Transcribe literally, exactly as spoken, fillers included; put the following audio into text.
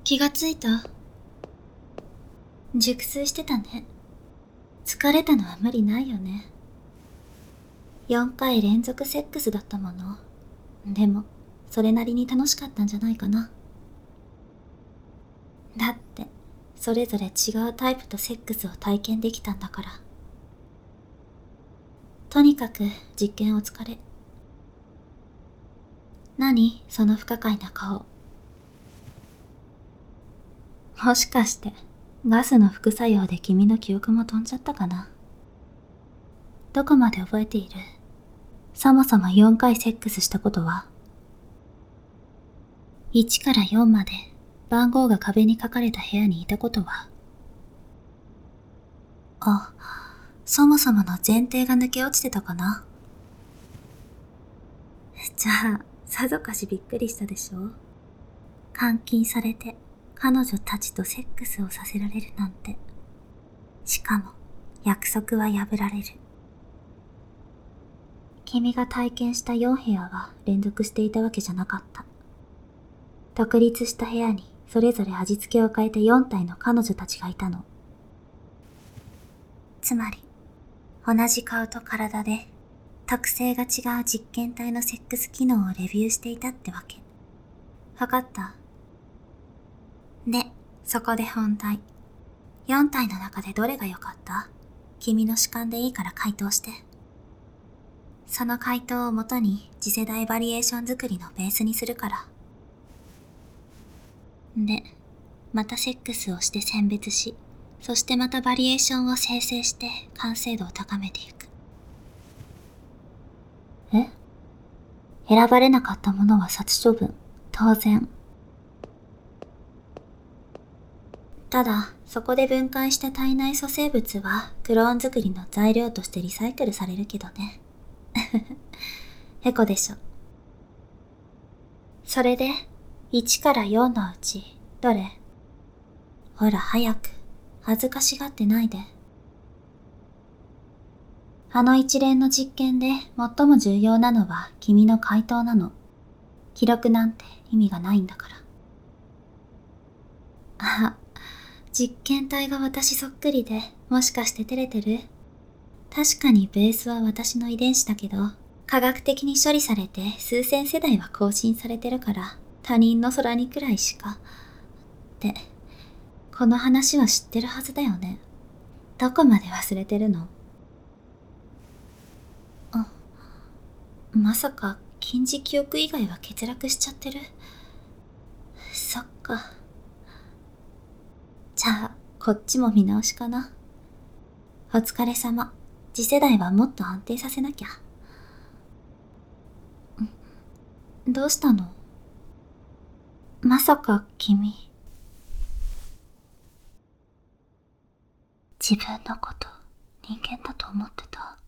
気がついた？熟睡してたね。疲れたのは無理ないよね。よんかい連続セックスだったもの。でも、それなりに楽しかったんじゃないかな。だって、それぞれ違うタイプとセックスを体験できたんだから。とにかく実験お疲れ。何その不可解な顔。もしかして、ガスの副作用で君の記憶も飛んじゃったかな。どこまで覚えている？そもそもよんかいセックスしたことは？いちからよんまで番号が壁に書かれた部屋にいたことは？あ、そもそもの前提が抜け落ちてたかな。じゃあ、さぞかしびっくりしたでしょ？監禁されて彼女たちとセックスをさせられるなんて。しかも、約束は破られる。君が体験したよんへやは連続していたわけじゃなかった。独立した部屋にそれぞれ味付けを変えたよんたいの彼女たちがいたの。つまり、同じ顔と体で特性が違う実験体のセックス機能をレビューしていたってわけ。わかった？で、そこで本題。よんたいの中でどれが良かった？君の主観でいいから回答して。その回答をもとに次世代バリエーション作りのベースにするから。で、またセックスをして選別し、そしてまたバリエーションを生成して完成度を高めていく。え？選ばれなかったものは殺処分。当然。ただ、そこで分解した体内組成物はクローン作りの材料としてリサイクルされるけどね。へこでしょ。それで、いちからよんのうち、どれ？ほら早く、恥ずかしがってないで。あの一連の実験で最も重要なのは君の回答なの。記録なんて意味がないんだから。あ、実験体が私そっくりで、もしかして照れてる？確かにベースは私の遺伝子だけど、科学的に処理されて数千世代は更新されてるから、他人の空にくらいしか。って、この話は知ってるはずだよね。どこまで忘れてるの？あ、まさか近似記憶以外は欠落しちゃってる？そっか。じゃあ、こっちも見直しかな。お疲れ様。次世代はもっと安定させなきゃ。どうしたの？まさか君、自分のこと人間だと思ってた？